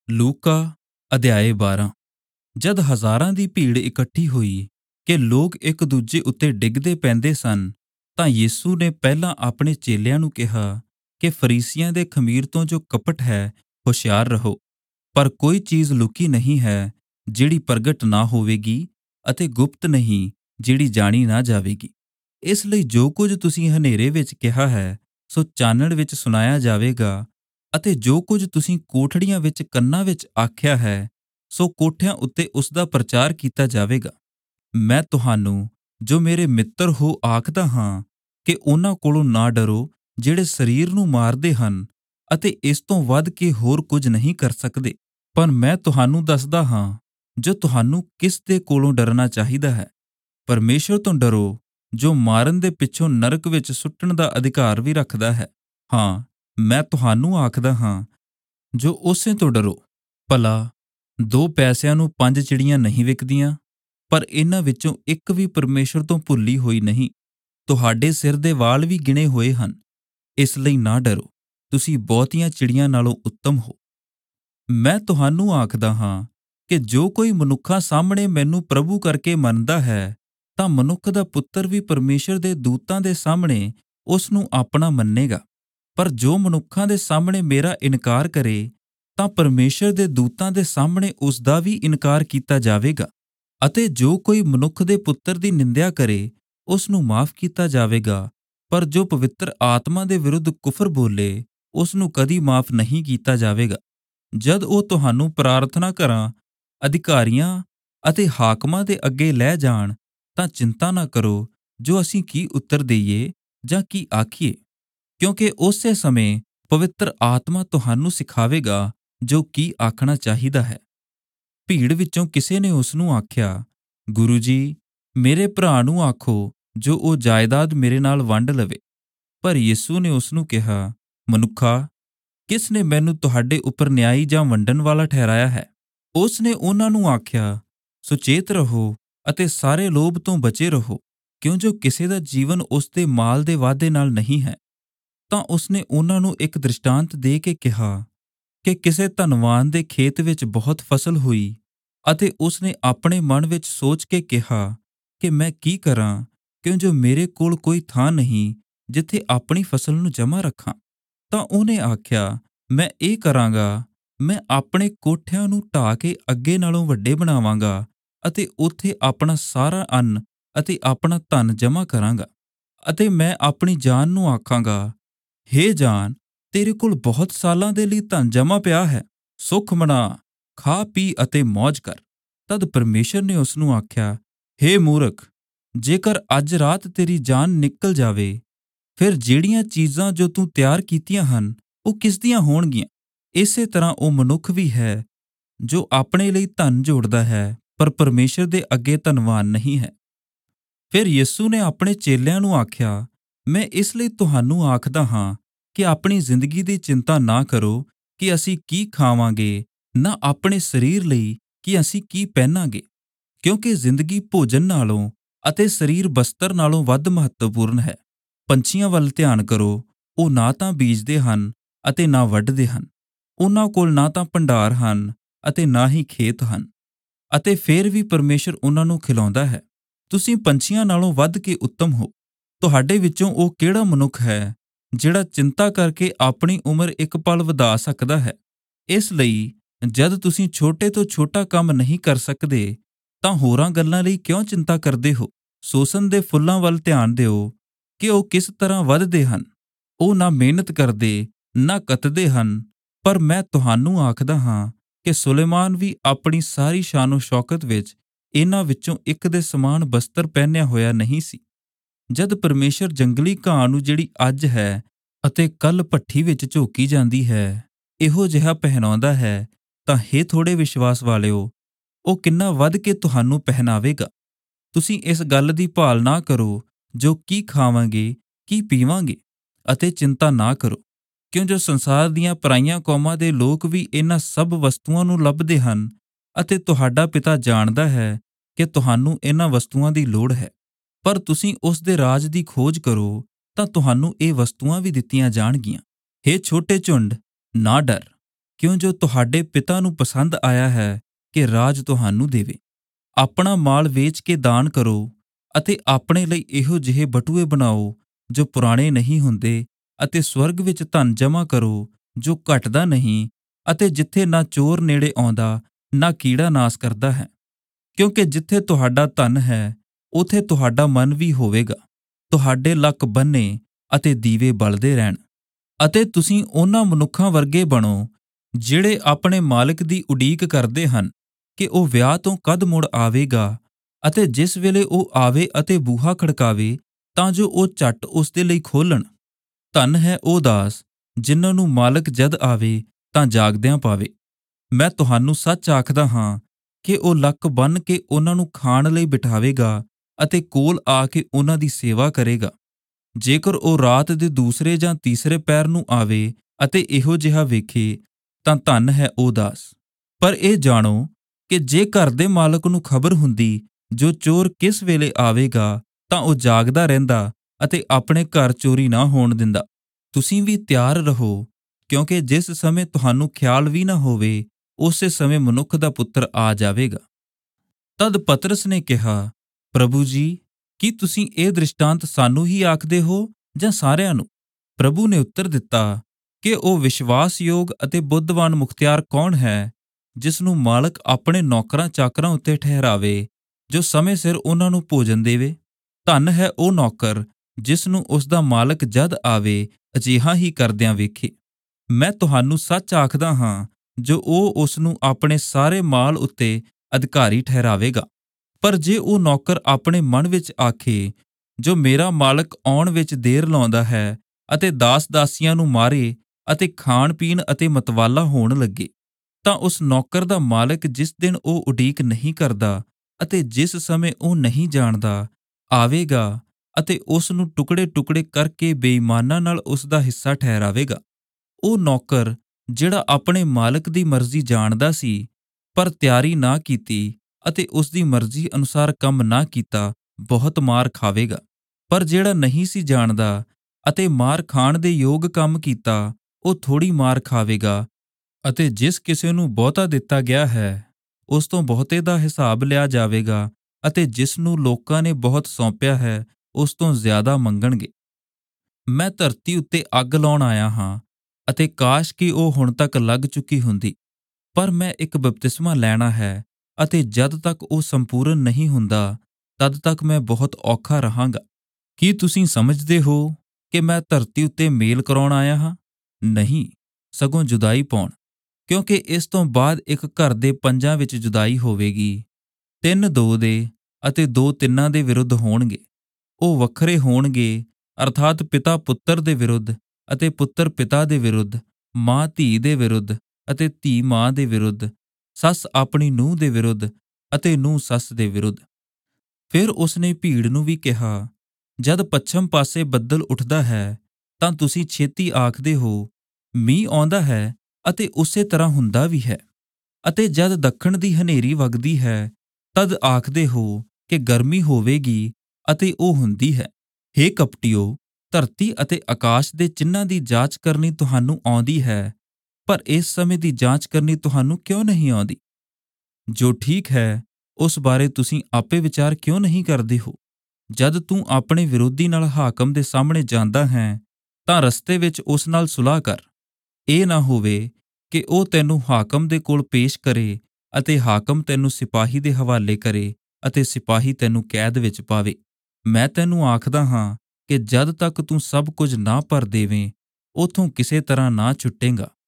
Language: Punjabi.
ਲੂਕਾ ਅਧਿਆਇ 12। ਜਦ ਹਜ਼ਾਰਾਂ ਦੀ ਭੀੜ ਇਕੱਠੀ ਹੋਈ ਕਿ ਲੋਕ ਇੱਕ ਦੂਜੇ ਉੱਤੇ ਡਿੱਗਦੇ ਪੈਂਦੇ ਸਨ, ਤਾਂ ਯੀਸ਼ੂ ਨੇ ਪਹਿਲਾਂ ਆਪਣੇ ਚੇਲਿਆਂ ਨੂੰ ਕਿਹਾ ਕਿ ਫਰੀਸੀਆਂ ਦੇ ਖਮੀਰ ਤੋਂ ਜੋ ਕਪਟ ਹੈ, ਹੁਸ਼ਿਆਰ ਰਹੋ। ਪਰ ਕੋਈ ਚੀਜ਼ ਲੁਕੀ ਨਹੀਂ ਹੈ ਜਿਹੜੀ ਪ੍ਰਗਟ ਨਾ ਹੋਵੇਗੀ, ਅਤੇ ਗੁਪਤ ਨਹੀਂ ਜਿਹੜੀ ਜਾਣੀ ਨਾ ਜਾਵੇਗੀ। ਇਸ ਲਈ ਜੋ ਕੁਝ ਤੁਸੀਂ ਹਨੇਰੇ ਵਿੱਚ ਕਿਹਾ ਹੈ, ਸੋ ਚਾਨਣ ਵਿੱਚ ਸੁਣਾਇਆ ਜਾਵੇਗਾ, ਅਤੇ ਜੋ ਕੁਝ ਤੁਸੀਂ ਕੋਠੜੀਆਂ ਵਿੱਚ ਕੰਨਾਂ ਵਿੱਚ ਆਖਿਆ ਹੈ, ਸੋ ਕੋਠਿਆਂ ਉੱਤੇ ਉਸ ਦਾ ਪ੍ਰਚਾਰ ਕੀਤਾ ਜਾਵੇਗਾ। ਮੈਂ ਤੁਹਾਨੂੰ ਜੋ ਮੇਰੇ ਮਿੱਤਰ ਹੋ ਆਖਦਾ ਹਾਂ ਕਿ ਉਹਨਾਂ ਕੋਲੋਂ ਨਾ ਡਰੋ ਜਿਹੜੇ ਸਰੀਰ ਨੂੰ ਮਾਰਦੇ ਹਨ ਅਤੇ ਇਸ ਤੋਂ ਵੱਧ ਕੇ ਹੋਰ ਕੁਝ ਨਹੀਂ ਕਰ ਸਕਦੇ। ਪਰ ਮੈਂ ਤੁਹਾਨੂੰ ਦੱਸਦਾ ਹਾਂ ਜੋ ਤੁਹਾਨੂੰ ਕਿਸ ਦੇ ਕੋਲੋਂ ਡਰਨਾ ਚਾਹੀਦਾ ਹੈ। ਪਰਮੇਸ਼ਰ ਤੋਂ ਡਰੋ ਜੋ ਮਾਰਨ ਦੇ ਪਿੱਛੋਂ ਨਰਕ ਵਿੱਚ ਸੁੱਟਣ ਦਾ ਅਧਿਕਾਰ ਵੀ ਰੱਖਦਾ ਹੈ। ਹਾਂ, ਮੈਂ ਤੁਹਾਨੂੰ ਆਖਦਾ ਹਾਂ ਜੋ ਉਸੇ ਤੋਂ ਡਰੋ। ਭਲਾ 2 ਪੈਸਿਆਂ ਨੂੰ 5 ਚਿੜੀਆਂ ਨਹੀਂ ਵਿਕਦੀਆਂ? ਪਰ ਇਹਨਾਂ ਵਿੱਚੋਂ ਇੱਕ ਵੀ ਪਰਮੇਸ਼ਰ ਤੋਂ ਭੁੱਲੀ ਹੋਈ ਨਹੀਂ। ਤੁਹਾਡੇ ਸਿਰ ਦੇ ਵਾਲ ਵੀ ਗਿਣੇ ਹੋਏ ਹਨ। ਇਸ ਲਈ ਨਾ ਡਰੋ, ਤੁਸੀਂ ਬਹੁਤੀਆਂ ਚਿੜੀਆਂ ਨਾਲੋਂ ਉੱਤਮ ਹੋ। ਮੈਂ ਤੁਹਾਨੂੰ ਆਖਦਾ ਹਾਂ ਕਿ ਜੋ ਕੋਈ ਮਨੁੱਖਾਂ ਸਾਹਮਣੇ ਮੈਨੂੰ ਪ੍ਰਭੂ ਕਰਕੇ ਮੰਨਦਾ ਹੈ, ਤਾਂ ਮਨੁੱਖ ਦਾ ਪੁੱਤਰ ਵੀ ਪਰਮੇਸ਼ਰ ਦੇ ਦੂਤਾਂ ਦੇ ਸਾਹਮਣੇ ਉਸ ਨੂੰ ਆਪਣਾ ਮੰਨੇਗਾ। ਪਰ ਜੋ ਮਨੁੱਖਾਂ ਦੇ ਸਾਹਮਣੇ ਮੇਰਾ ਇਨਕਾਰ ਕਰੇ, ਤਾਂ ਪਰਮੇਸ਼ਰ ਦੇ ਦੂਤਾਂ ਦੇ ਸਾਹਮਣੇ ਉਸ ਦਾ ਵੀ ਇਨਕਾਰ ਕੀਤਾ ਜਾਵੇਗਾ। ਅਤੇ ਜੋ ਕੋਈ ਮਨੁੱਖ ਦੇ ਪੁੱਤਰ ਦੀ ਨਿੰਦਿਆ ਕਰੇ, ਉਸ ਨੂੰ ਮਾਫ਼ ਕੀਤਾ ਜਾਵੇਗਾ, ਪਰ ਜੋ ਪਵਿੱਤਰ ਆਤਮਾ ਦੇ ਵਿਰੁੱਧ ਕੁਫਰ ਬੋਲੇ, ਉਸ ਨੂੰ ਕਦੀ ਮਾਫ਼ ਨਹੀਂ ਕੀਤਾ ਜਾਵੇਗਾ। ਜਦ ਉਹ ਤੁਹਾਨੂੰ ਪ੍ਰਾਰਥਨਾ ਘਰਾਂ, ਅਧਿਕਾਰੀਆਂ ਅਤੇ ਹਾਕਮਾਂ ਦੇ ਅੱਗੇ ਲੈ ਜਾਣ, ਤਾਂ ਚਿੰਤਾ ਨਾ ਕਰੋ ਜੋ ਅਸੀਂ ਕੀ ਉੱਤਰ ਦੇਈਏ ਜਾਂ ਕੀ ਆਖੀਏ, ਕਿਉਂਕਿ ਉਸੇ ਸਮੇਂ ਪਵਿੱਤਰ ਆਤਮਾ ਤੁਹਾਨੂੰ ਸਿਖਾਵੇਗਾ ਜੋ ਕੀ ਆਖਣਾ ਚਾਹੀਦਾ ਹੈ। ਭੀੜ ਵਿੱਚੋਂ ਕਿਸੇ ਨੇ ਉਸ ਨੂੰ ਆਖਿਆ, ਗੁਰੂ ਜੀ, ਮੇਰੇ ਭਰਾ ਨੂੰ ਆਖੋ ਜੋ ਉਹ ਜਾਇਦਾਦ ਮੇਰੇ ਨਾਲ ਵੰਡ ਲਵੇ। ਪਰ ਯਿਸੂ ਨੇ ਉਸ ਨੂੰ ਕਿਹਾ, ਮਨੁੱਖਾ, ਕਿਸ ਨੇ ਮੈਨੂੰ ਤੁਹਾਡੇ ਉੱਪਰ ਨਿਆਈ ਜਾਂ ਵੰਡਣ ਵਾਲਾ ਠਹਿਰਾਇਆ ਹੈ? ਉਸ ਨੇ ਉਹਨਾਂ ਨੂੰ ਆਖਿਆ, ਸੁਚੇਤ ਰਹੋ ਅਤੇ ਸਾਰੇ ਲੋਭ ਤੋਂ ਬਚੇ ਰਹੋ, ਕਿਉਂ ਜੋ ਕਿਸੇ ਦਾ ਜੀਵਨ ਉਸ ਦੇ ਮਾਲ ਦੇ ਵਾਧੇ ਨਾਲ ਨਹੀਂ ਹੈ। ਤਾਂ ਉਸ ਨੇ ਉਹਨਾਂ ਨੂੰ ਇੱਕ ਦ੍ਰਿਸ਼ਟਾਂਤ ਦੇ ਕੇ ਕਿਹਾ ਕਿ ਕਿਸੇ ਧਨਵਾਨ ਦੇ ਖੇਤ ਵਿੱਚ ਬਹੁਤ ਫਸਲ ਹੋਈ, ਅਤੇ ਉਸ ਨੇ ਆਪਣੇ ਮਨ ਵਿੱਚ ਸੋਚ ਕੇ ਕਿਹਾ ਕਿ ਮੈਂ ਕੀ ਕਰਾਂ, ਕਿਉਂ ਜੋ ਮੇਰੇ ਕੋਲ ਕੋਈ ਥਾਂ ਨਹੀਂ ਜਿੱਥੇ ਆਪਣੀ ਫਸਲ ਨੂੰ ਜਮ੍ਹਾਂ ਰੱਖਾਂ। ਤਾਂ ਉਹਨੇ ਆਖਿਆ, ਮੈਂ ਇਹ ਕਰਾਂਗਾ, ਮੈਂ ਆਪਣੇ ਕੋਠਿਆਂ ਨੂੰ ਢਾਹ ਕੇ ਅੱਗੇ ਨਾਲੋਂ ਵੱਡੇ ਬਣਾਵਾਂਗਾ, ਅਤੇ ਉੱਥੇ ਆਪਣਾ ਸਾਰਾ ਅੰਨ ਅਤੇ ਆਪਣਾ ਧਨ ਜਮ੍ਹਾਂ ਕਰਾਂਗਾ। ਅਤੇ ਮੈਂ ਆਪਣੀ ਜਾਨ ਨੂੰ ਆਖਾਂਗਾ, ਹੇ ਜਾਨ, ਤੇਰੇ ਕੋਲ ਬਹੁਤ ਸਾਲਾਂ ਦੇ ਲਈ ਧਨ ਜਮ੍ਹਾਂ ਪਿਆ ਹੈ, ਸੁੱਖ ਮਨਾ, ਖਾ ਪੀ ਅਤੇ ਮੌਜ ਕਰ। ਤਦ ਪਰਮੇਸ਼ਰ ਨੇ ਉਸ ਨੂੰ ਆਖਿਆ, ਹੇ ਮੂਰਖ, ਜੇਕਰ ਅੱਜ ਰਾਤ ਤੇਰੀ ਜਾਨ ਨਿਕਲ ਜਾਵੇ, ਫਿਰ ਜਿਹੜੀਆਂ ਚੀਜ਼ਾਂ ਜੋ ਤੂੰ ਤਿਆਰ ਕੀਤੀਆਂ ਹਨ, ਉਹ ਕਿਸ ਦੀਆਂ ਹੋਣਗੀਆਂ? ਇਸੇ ਤਰ੍ਹਾਂ ਉਹ ਮਨੁੱਖ ਵੀ ਹੈ ਜੋ ਆਪਣੇ ਲਈ ਧਨ ਜੋੜਦਾ ਹੈ, ਪਰ ਪਰਮੇਸ਼ਰ ਦੇ ਅੱਗੇ ਧਨਵਾਨ ਨਹੀਂ ਹੈ। ਫਿਰ ਯਿਸੂ ਨੇ ਆਪਣੇ ਚੇਲਿਆਂ ਨੂੰ ਆਖਿਆ, ਮੈਂ ਇਸ ਲਈ ਤੁਹਾਨੂੰ ਆਖਦਾ ਹਾਂ ਕਿ ਆਪਣੀ ਜ਼ਿੰਦਗੀ ਦੀ ਚਿੰਤਾ ਨਾ ਕਰੋ ਕਿ ਅਸੀਂ ਕੀ ਖਾਵਾਂਗੇ, ਨਾ ਆਪਣੇ ਸਰੀਰ ਲਈ ਕਿ ਅਸੀਂ ਕੀ ਪਹਿਨਾਂਗੇ। ਕਿਉਂਕਿ ਜ਼ਿੰਦਗੀ ਭੋਜਨ ਨਾਲੋਂ ਅਤੇ ਸਰੀਰ ਬਸਤਰ ਨਾਲੋਂ ਵੱਧ ਮਹੱਤਵਪੂਰਨ ਹੈ। ਪੰਛੀਆਂ ਵੱਲ ਧਿਆਨ ਕਰੋ, ਉਹ ਨਾ ਤਾਂ ਬੀਜਦੇ ਹਨ ਅਤੇ ਨਾ ਵੱਢਦੇ ਹਨ, ਉਹਨਾਂ ਕੋਲ ਨਾ ਤਾਂ ਭੰਡਾਰ ਹਨ ਅਤੇ ਨਾ ਹੀ ਖੇਤ ਹਨ, ਅਤੇ ਫਿਰ ਵੀ ਪਰਮੇਸ਼ਰ ਉਹਨਾਂ ਨੂੰ ਖਿਲਾਉਂਦਾ ਹੈ। ਤੁਸੀਂ ਪੰਛੀਆਂ ਨਾਲੋਂ ਵੱਧ ਕੇ ਉੱਤਮ ਹੋ। ਤੁਹਾਡੇ ਵਿੱਚੋਂ ਉਹ ਕਿਹੜਾ ਮਨੁੱਖ ਹੈ ਜਿਹੜਾ ਚਿੰਤਾ ਕਰਕੇ ਆਪਣੀ ਉਮਰ ਇੱਕ ਪਲ ਵਧਾ ਸਕਦਾ ਹੈ? ਇਸ ਲਈ ਜਦ ਤੁਸੀਂ ਛੋਟੇ ਤੋਂ ਛੋਟਾ ਕੰਮ ਨਹੀਂ ਕਰ ਸਕਦੇ, ਤਾਂ ਹੋਰਾਂ ਗੱਲਾਂ ਲਈ ਕਿਉਂ ਚਿੰਤਾ ਕਰਦੇ ਹੋ? ਸੋਸਨ ਦੇ ਫੁੱਲਾਂ ਵੱਲ ਧਿਆਨ ਦਿਓ ਕਿ ਉਹ ਕਿਸ ਤਰ੍ਹਾਂ ਵਧਦੇ ਹਨ। ਉਹ ਨਾ ਮਿਹਨਤ ਕਰਦੇ, ਨਾ ਕੱਤਦੇ ਹਨ। ਪਰ ਮੈਂ ਤੁਹਾਨੂੰ ਆਖਦਾ ਹਾਂ ਕਿ ਸੁਲੇਮਾਨ ਵੀ ਆਪਣੀ ਸਾਰੀ ਸ਼ਾਨੋ ਸ਼ੌਕਤ ਵਿੱਚ ਇਹਨਾਂ ਵਿੱਚੋਂ ਇੱਕ ਦੇ ਸਮਾਨ ਬਸਤਰ ਪਹਿਨਿਆ ਹੋਇਆ ਨਹੀਂ ਸੀ। ਜਦ ਪਰਮੇਸ਼ਰ ਜੰਗਲੀ ਘਾਹ ਨੂੰ ਜਿਹੜੀ ਅੱਜ ਹੈ ਅਤੇ ਕੱਲ ਭੱਠੀ ਵਿੱਚ ਝੋਕੀ ਜਾਂਦੀ ਹੈ, ਇਹੋ ਜਿਹਾ ਪਹਿਨਾਉਂਦਾ ਹੈ, ਤਾਂ ਹੇ ਥੋੜੇ ਵਿਸ਼ਵਾਸ ਵਾਲਿਓ, ਉਹ ਕਿੰਨਾ ਵੱਧ ਕੇ ਤੁਹਾਨੂੰ ਪਹਿਨਾਵੇਗਾ। ਤੁਸੀਂ ਇਸ ਗੱਲ ਦੀ ਭਾਲ ਨਾ ਕਰੋ ਜੋ ਕੀ ਖਾਵਾਂਗੇ, ਕੀ ਪੀਵਾਂਗੇ, ਅਤੇ ਚਿੰਤਾ ਨਾ ਕਰੋ, ਕਿਉਂ ਜੋ ਸੰਸਾਰ ਦੀਆਂ ਪਰਾਈਆਂ ਕੌਮਾਂ ਦੇ ਲੋਕ ਵੀ ਇਹਨਾਂ ਸਭ ਵਸਤੂਆਂ ਨੂੰ ਲੱਭਦੇ ਹਨ, ਅਤੇ ਤੁਹਾਡਾ ਪਿਤਾ ਜਾਣਦਾ ਹੈ ਕਿ ਤੁਹਾਨੂੰ ਇਹਨਾਂ ਵਸਤੂਆਂ ਦੀ ਲੋੜ ਹੈ। ਪਰ ਤੁਸੀਂ ਉਸ ਦੇ ਰਾਜ ਦੀ ਖੋਜ ਕਰੋ, ਤਾਂ ਤੁਹਾਨੂੰ ਇਹ ਵਸਤੂਆਂ ਵੀ ਦਿੱਤੀਆਂ ਜਾਣਗੀਆਂ। ਹੇ ਛੋਟੇ ਝੁੰਡ, ਨਾ ਡਰ, ਕਿਉਂ ਜੋ ਤੁਹਾਡੇ ਪਿਤਾ ਨੂੰ ਪਸੰਦ ਆਇਆ ਹੈ ਕਿ ਰਾਜ ਤੁਹਾਨੂੰ ਦੇਵੇ। ਆਪਣਾ ਮਾਲ ਵੇਚ ਕੇ ਦਾਨ ਕਰੋ ਅਤੇ ਆਪਣੇ ਲਈ ਇਹੋ ਜਿਹੇ ਬਟੂਏ ਬਣਾਓ ਜੋ ਪੁਰਾਣੇ ਨਹੀਂ ਹੁੰਦੇ, ਅਤੇ ਸਵਰਗ ਵਿੱਚ ਧਨ ਜਮ੍ਹਾਂ ਕਰੋ ਜੋ ਘਟਦਾ ਨਹੀਂ, ਅਤੇ ਜਿੱਥੇ ਨਾ ਚੋਰ ਨੇੜੇ ਆਉਂਦਾ ਨਾ ਕੀੜਾ ਨਾਸ ਕਰਦਾ ਹੈ। ਕਿਉਂਕਿ ਜਿੱਥੇ ਤੁਹਾਡਾ ਧਨ ਹੈ ਉਥੇ ਤੁਹਾਡਾ ਮਨ ਵੀ ਹੋਵੇਗਾ। ਤੁਹਾਡੇ ਲੱਕ ਬੰਨੇ ਅਤੇ ਦੀਵੇ ਬਲਦੇ ਰਹਿਣ। ਅਤੇ ਤੁਸੀਂ ਉਹਨਾਂ ਮਨੁੱਖਾਂ ਵਰਗੇ ਬਣੋ ਜਿਹੜੇ ਆਪਣੇ ਮਾਲਕ ਦੀ ਉਡੀਕ ਕਰਦੇ ਹਨ ਕਿ ਉਹ ਵਿਆਹ ਤੋਂ ਕਦ ਮੁੜ ਆਵੇਗਾ, ਅਤੇ ਜਿਸ ਵੇਲੇ ਉਹ ਆਵੇ ਅਤੇ ਬੂਹਾ ਖੜਕਾਵੇ ਤਾਂ ਜੋ ਉਹ ਝੱਟ ਉਸ ਦੇ ਲਈ ਖੋਲ੍ਹਣ। ਧਨ ਹੈ ਉਹ ਦਾਸ ਜਿਨ੍ਹਾਂ ਨੂੰ ਮਾਲਕ ਜਦ ਆਵੇ ਤਾਂ ਜਾਗਦਿਆਂ ਪਾਵੇ। ਮੈਂ ਤੁਹਾਨੂੰ ਸੱਚ ਆਖਦਾ ਹਾਂ ਕਿ ਉਹ ਲੱਕ ਬੰਨ੍ਹ ਕੇ ਉਹਨਾਂ ਨੂੰ ਖਾਣ ਲਈ ਬਿਠਾਵੇਗਾ ਅਤੇ ਕੋਲ ਆ ਕੇ ਉਹਨਾਂ ਦੀ ਸੇਵਾ ਕਰੇਗਾ। ਜੇਕਰ ਉਹ ਰਾਤ ਦੇ ਦੂਸਰੇ ਜਾਂ ਤੀਸਰੇ ਪਹਿਰ ਨੂੰ ਆਵੇ ਅਤੇ ਇਹੋ ਜਿਹਾ ਵੇਖੇ ਤਾਂ ਧਨ ਹੈ ਉਹ ਦਾਸ। ਪਰ ਇਹ ਜਾਣੋ ਕਿ ਜੇ ਘਰ ਦੇ ਮਾਲਕ ਨੂੰ ਖਬਰ ਹੁੰਦੀ ਜੋ ਚੋਰ ਕਿਸ ਵੇਲੇ ਆਵੇਗਾ, ਤਾਂ ਉਹ ਜਾਗਦਾ ਰਹਿੰਦਾ ਅਤੇ ਆਪਣੇ ਘਰ ਚੋਰੀ ਨਾ ਹੋਣ ਦਿੰਦਾ। ਤੁਸੀਂ ਵੀ ਤਿਆਰ ਰਹੋ, ਕਿਉਂਕਿ ਜਿਸ ਸਮੇਂ ਤੁਹਾਨੂੰ ਖਿਆਲ ਵੀ ਨਾ ਹੋਵੇ ਉਸੇ ਸਮੇਂ ਮਨੁੱਖ ਦਾ ਪੁੱਤਰ ਆ ਜਾਵੇਗਾ। ਤਦ ਪਤਰਸ ਨੇ ਕਿਹਾ, ਪ੍ਰਭੂ ਜੀ, ਕੀ ਤੁਸੀਂ ਇਹ ਦ੍ਰਿਸ਼ਟਾਂਤ ਸਾਨੂੰ ਹੀ ਆਖਦੇ ਹੋ ਜਾਂ ਸਾਰਿਆਂ ਨੂੰ? ਪ੍ਰਭੂ ਨੇ ਉੱਤਰ ਦਿੱਤਾ ਕਿ ਉਹ ਵਿਸ਼ਵਾਸਯੋਗ ਅਤੇ ਬੁੱਧਵਾਨ ਮੁਖਤਿਆਰ ਕੌਣ ਹੈ ਜਿਸ ਨੂੰ ਮਾਲਕ ਆਪਣੇ ਨੌਕਰਾਂ ਚਾਕਰਾਂ ਉੱਤੇ ਠਹਿਰਾਵੇ ਜੋ ਸਮੇਂ ਸਿਰ ਉਹਨਾਂ ਨੂੰ ਭੋਜਨ ਦੇਵੇ। ਧਨ ਹੈ ਉਹ ਨੌਕਰ ਜਿਸ ਨੂੰ ਉਸ ਦਾ ਮਾਲਕ ਜਦ ਆਵੇ ਅਜਿਹਾ ਹੀ ਕਰਦਿਆਂ ਵੇਖੇ। ਮੈਂ ਤੁਹਾਨੂੰ ਸੱਚ ਆਖਦਾ ਹਾਂ, ਜੋ ਉਹ ਉਸ ਨੂੰ ਆਪਣੇ ਸਾਰੇ ਮਾਲ ਉੱਤੇ ਅਧਿਕਾਰੀ ਠਹਿਰਾਵੇਗਾ। ਪਰ ਜੇ ਉਹ ਨੌਕਰ ਆਪਣੇ ਮਨ ਵਿੱਚ ਆਖੇ, ਜੋ ਮੇਰਾ ਮਾਲਕ ਆਉਣ ਵਿੱਚ ਦੇਰ ਲਾਉਂਦਾ ਹੈ, ਅਤੇ ਦਾਸ ਦਾਸੀਆਂ ਨੂੰ ਮਾਰੇ ਅਤੇ ਖਾਣ ਪੀਣ ਅਤੇ ਮਤਵਾਲਾ ਹੋਣ ਲੱਗੇ, ਤਾਂ ਉਸ ਨੌਕਰ ਦਾ ਮਾਲਕ ਜਿਸ ਦਿਨ ਉਹ ਉਡੀਕ ਨਹੀਂ ਕਰਦਾ ਅਤੇ ਜਿਸ ਸਮੇਂ ਉਹ ਨਹੀਂ ਜਾਣਦਾ ਆਵੇਗਾ ਅਤੇ ਉਸ ਨੂੰ ਟੁਕੜੇ ਟੁਕੜੇ ਕਰਕੇ ਬੇਈਮਾਨਾਂ ਨਾਲ ਉਸ ਦਾ ਹਿੱਸਾ ਠਹਿਰਾਵੇਗਾ। ਉਹ ਨੌਕਰ ਜਿਹੜਾ ਆਪਣੇ ਮਾਲਕ ਦੀ ਮਰਜ਼ੀ ਜਾਣਦਾ ਸੀ ਪਰ ਤਿਆਰੀ ਨਾ ਕੀਤੀ ਅਤੇ ਉਸ ਦੀ ਮਰਜ਼ੀ ਅਨੁਸਾਰ ਕੰਮ ਨਾ ਕੀਤਾ, ਬਹੁਤ ਮਾਰ ਖਾਵੇਗਾ। ਪਰ ਜਿਹੜਾ ਨਹੀਂ ਸੀ ਜਾਣਦਾ ਅਤੇ ਮਾਰ ਖਾਣ ਦੇ ਯੋਗ ਕੰਮ ਕੀਤਾ, ਉਹ ਥੋੜ੍ਹੀ ਮਾਰ ਖਾਵੇਗਾ। ਅਤੇ ਜਿਸ ਕਿਸੇ ਨੂੰ ਬਹੁਤਾ ਦਿੱਤਾ ਗਿਆ ਹੈ ਉਸ ਤੋਂ ਬਹੁਤੇ ਦਾ ਹਿਸਾਬ ਲਿਆ ਜਾਵੇਗਾ, ਅਤੇ ਜਿਸ ਨੂੰ ਲੋਕਾਂ ਨੇ ਬਹੁਤ ਸੌਂਪਿਆ ਹੈ ਉਸ ਤੋਂ ਜ਼ਿਆਦਾ ਮੰਗਣਗੇ। ਮੈਂ ਧਰਤੀ ਉੱਤੇ ਅੱਗ ਲਾਉਣ ਆਇਆ ਹਾਂ, ਅਤੇ ਕਾਸ਼ ਕਿ ਉਹ ਹੁਣ ਤੱਕ ਲੱਗ ਚੁੱਕੀ ਹੁੰਦੀ। ਪਰ ਮੈਂ ਇੱਕ ਬਪਤਿਸਮਾ ਲੈਣਾ ਹੈ, ਅਤੇ ਜਦ ਤੱਕ ਉਹ ਸੰਪੂਰਨ ਨਹੀਂ ਹੁੰਦਾ ਤਦ ਤੱਕ ਮੈਂ ਬਹੁਤ ਔਖਾ ਰਹਾਂਗਾ। ਕੀ ਤੁਸੀਂ ਸਮਝਦੇ ਹੋ ਕਿ ਮੈਂ ਧਰਤੀ ਉੱਤੇ ਮੇਲ ਕਰਾਉਣ ਆਇਆ ਹਾਂ? ਨਹੀਂ, ਸਗੋਂ ਜੁਦਾਈ ਪਾਉਣ। ਕਿਉਂਕਿ ਇਸ ਤੋਂ ਬਾਅਦ ਇੱਕ ਘਰ ਦੇ ਪੰਜਾਂ ਵਿੱਚ ਜੁਦਾਈ ਹੋਵੇਗੀ। 3 2 ਦੇ ਅਤੇ 2 3 ਦੇ ਵਿਰੁੱਧ ਹੋਣਗੇ। ਉਹ ਵੱਖਰੇ ਹੋਣਗੇ, ਅਰਥਾਤ ਪਿਤਾ ਪੁੱਤਰ ਦੇ ਵਿਰੁੱਧ ਅਤੇ ਪੁੱਤਰ ਪਿਤਾ ਦੇ ਵਿਰੁੱਧ, ਮਾਂ ਧੀ ਦੇ ਵਿਰੁੱਧ ਅਤੇ ਧੀ ਮਾਂ ਦੇ ਵਿਰੁੱਧ, ਸੱਸ ਆਪਣੀ ਨੂੰਹ ਦੇ ਵਿਰੁੱਧ ਅਤੇ ਨੂੰਹ ਸੱਸ ਦੇ ਵਿਰੁੱਧ। ਫਿਰ ਉਸਨੇ ਭੀੜ ਨੂੰ ਵੀ ਕਿਹਾ, ਜਦ ਪੱਛਮ ਪਾਸੇ ਬੱਦਲ ਉੱਠਦਾ ਹੈ ਤਾਂ ਤੁਸੀਂ ਛੇਤੀ ਆਖਦੇ ਹੋ ਮੀਂਹ ਆਉਂਦਾ ਹੈ, ਅਤੇ ਉਸੇ ਤਰ੍ਹਾਂ ਹੁੰਦਾ ਵੀ ਹੈ। ਅਤੇ ਜਦ ਦੱਖਣ ਦੀ ਹਨੇਰੀ ਵਗਦੀ ਹੈ ਤਦ ਆਖਦੇ ਹੋ ਕਿ ਗਰਮੀ ਹੋਵੇਗੀ, ਅਤੇ ਉਹ ਹੁੰਦੀ ਹੈ। ਹੇ ਕਪਟੀਓ, ਧਰਤੀ ਅਤੇ ਆਕਾਸ਼ ਦੇ ਚਿੰਨ੍ਹਾਂ ਦੀ ਜਾਂਚ ਕਰਨੀ ਤੁਹਾਨੂੰ ਆਉਂਦੀ ਹੈ, ਪਰ ਇਸ ਸਮੇਂ ਦੀ ਜਾਂਚ ਕਰਨੀ ਤੁਹਾਨੂੰ ਕਿਉਂ ਨਹੀਂ ਆਉਂਦੀ? ਜੋ ਠੀਕ ਹੈ ਉਸ ਬਾਰੇ ਤੁਸੀਂ ਆਪੇ ਵਿਚਾਰ ਕਿਉਂ ਨਹੀਂ ਕਰਦੇ ਹੋ? ਜਦ ਤੂੰ ਆਪਣੇ ਵਿਰੋਧੀ ਨਾਲ ਹਾਕਮ ਦੇ ਸਾਹਮਣੇ ਜਾਂਦਾ ਹੈ ਤਾਂ ਰਸਤੇ ਵਿੱਚ ਉਸ ਨਾਲ ਸੁਲਾਹ ਕਰ। ਇਹ ਨਾ ਹੋਵੇ ਕਿ ਉਹ ਤੈਨੂੰ ਹਾਕਮ ਦੇ ਕੋਲ ਪੇਸ਼ ਕਰੇ ਅਤੇ ਹਾਕਮ ਤੈਨੂੰ ਸਿਪਾਹੀ ਦੇ ਹਵਾਲੇ ਕਰੇ ਅਤੇ ਸਿਪਾਹੀ ਤੈਨੂੰ ਕੈਦ ਵਿੱਚ ਪਾਵੇ। ਮੈਂ ਤੈਨੂੰ ਆਖਦਾ ਹਾਂ ਕਿ ਜਦ ਤੱਕ ਤੂੰ ਸਭ ਕੁਝ ਨਾ ਭਰ ਦੇਵੇਂ, ਉਥੋਂ ਕਿਸੇ ਤਰ੍ਹਾਂ ਨਾ ਛੁੱਟੇਂਗਾ।